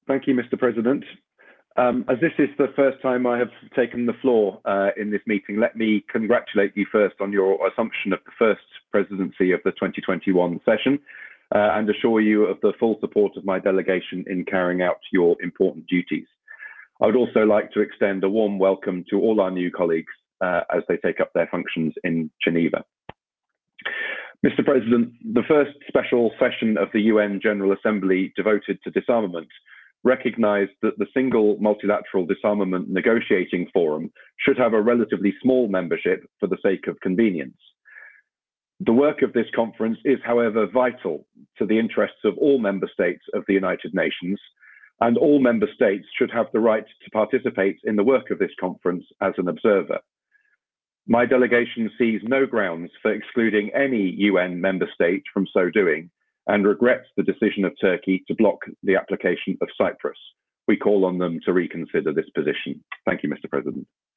Thank you, Mr. President. As this is the first time I have taken the floor in this meeting, let me congratulate you first on your assumption of the first presidency of the 2021 session and assure you of the full support of my delegation in carrying out your important duties. I would also like to extend a warm welcome to all our new colleagues as they take up their functions in Geneva. Mr. President, the first special session of the UN General Assembly devoted to disarmament recognized that the single multilateral disarmament negotiating forum should have a relatively small membership for the sake of convenience. The work of this conference is, however, vital to the interests of all member states of the United Nations, and all member states should have the right to participate in the work of this conference as an observer. My delegation sees no grounds for excluding any UN member state from so doing and regrets the decision of Turkey to block the application of Cyprus. We call on them to reconsider this position. Thank you, Mr. President.